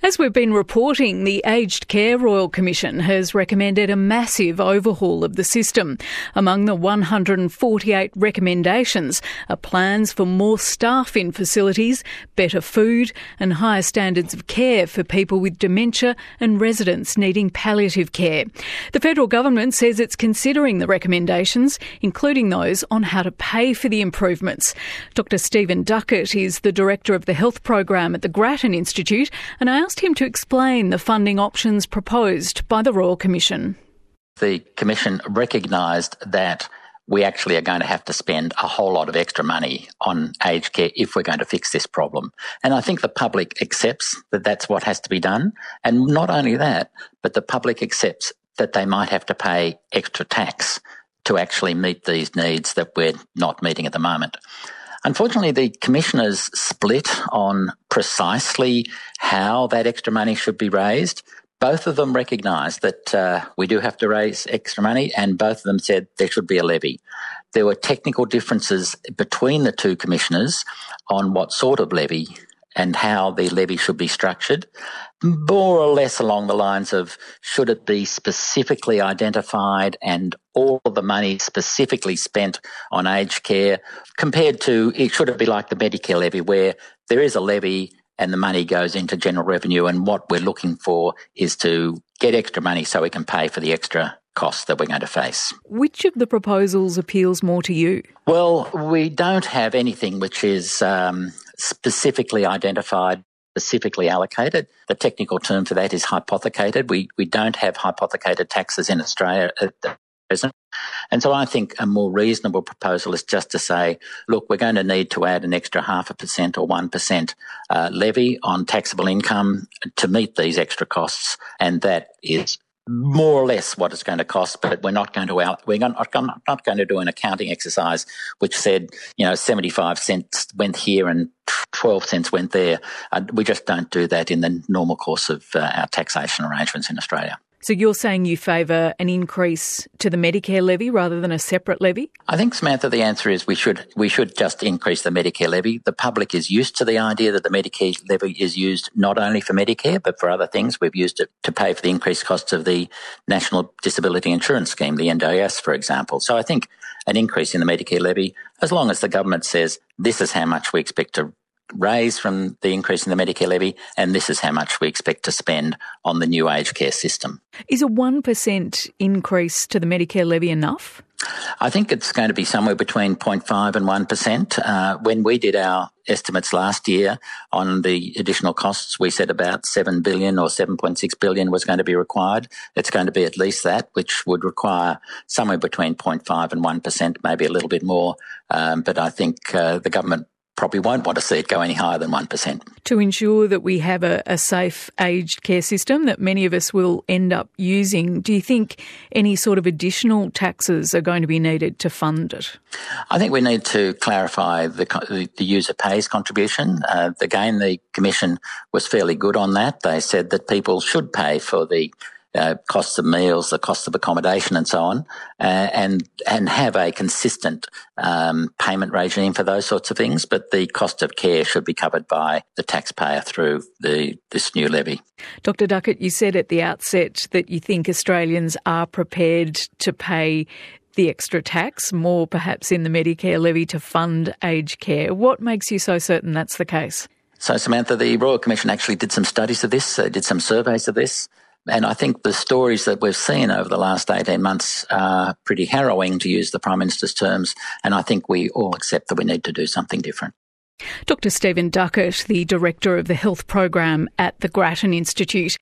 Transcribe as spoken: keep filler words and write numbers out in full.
As we've been reporting, the Aged Care Royal Commission has recommended a massive overhaul of the system. Among the one hundred forty-eight recommendations are plans for more staff in facilities, better food and higher standards of care for people with dementia and residents needing palliative care. The federal government says it's considering the recommendations, including those on how to pay for the improvements. Doctor Stephen Duckett is the Director of the Health Program at the Grattan Institute, and I asked him to explain the funding options proposed by the Royal Commission. The Commission recognised that we actually are going to have to spend a whole lot of extra money on aged care if we're going to fix this problem. And I think the public accepts that that's what has to be done. And not only that, but the public accepts that they might have to pay extra tax to actually meet these needs that we're not meeting at the moment. Unfortunately, the commissioners split on precisely how that extra money should be raised. Both of them recognised that uh, we do have to raise extra money, and both of them said there should be a levy. There were technical differences between the two commissioners on what sort of levy and how the levy should be structured, more or less along the lines of should it be specifically identified and all of the money specifically spent on aged care, compared to it should it be like the Medicare levy where there is a levy and the money goes into general revenue, and what we're looking for is to get extra money so we can pay for the extra costs that we're going to face. Which of the proposals appeals more to you? Well, we don't have anything which is um, specifically identified, specifically allocated. The technical term for that is hypothecated. We we don't have hypothecated taxes in Australia at the present. And so I think a more reasonable proposal is just to say, look, we're going to need to add an extra half a percent or one percent uh, levy on taxable income to meet these extra costs, and that is more or less what it's going to cost, but we're not going to out, we're not, not going to do an accounting exercise which said, you know, seventy-five cents went here and twelve cents went there. Uh, we just don't do that in the normal course of uh, our taxation arrangements in Australia. So you're saying you favour an increase to the Medicare levy rather than a separate levy? I think, Samantha, the answer is we should we should just increase the Medicare levy. The public is used to the idea that the Medicare levy is used not only for Medicare but for other things. We've used it to pay for the increased costs of the National Disability Insurance Scheme, the N D I S, for example. So I think an increase in the Medicare levy, as long as the government says this is how much we expect to raise from the increase in the Medicare levy, and this is how much we expect to spend on the new aged care system. Is a one percent increase to the Medicare levy enough? I think it's going to be somewhere between zero point five and one percent. Uh, when we did our estimates last year on the additional costs, we said about seven billion dollars or seven point six billion dollars was going to be required. It's going to be at least that, which would require somewhere between zero point five and one percent, maybe a little bit more. Um, but I think uh, the government probably won't want to see it go any higher than one percent. To ensure that we have a, a safe aged care system that many of us will end up using, do you think any sort of additional taxes are going to be needed to fund it? I think we need to clarify the, the user pays contribution. Uh, again, the Commission was fairly good on that. They said that people should pay for the Uh, costs of meals, the costs of accommodation and so on, uh, and and have a consistent um, payment regime for those sorts of things. But the cost of care should be covered by the taxpayer through the this new levy. Doctor Duckett, you said at the outset that you think Australians are prepared to pay the extra tax, more perhaps in the Medicare levy, to fund aged care. What makes you so certain that's the case? So, Samantha, the Royal Commission actually did some studies of this, uh, did some surveys of this. And I think the stories that we've seen over the last eighteen months are pretty harrowing, to use the Prime Minister's terms, and I think we all accept that we need to do something different. Doctor Stephen Duckett, the Director of the Health Program at the Grattan Institute.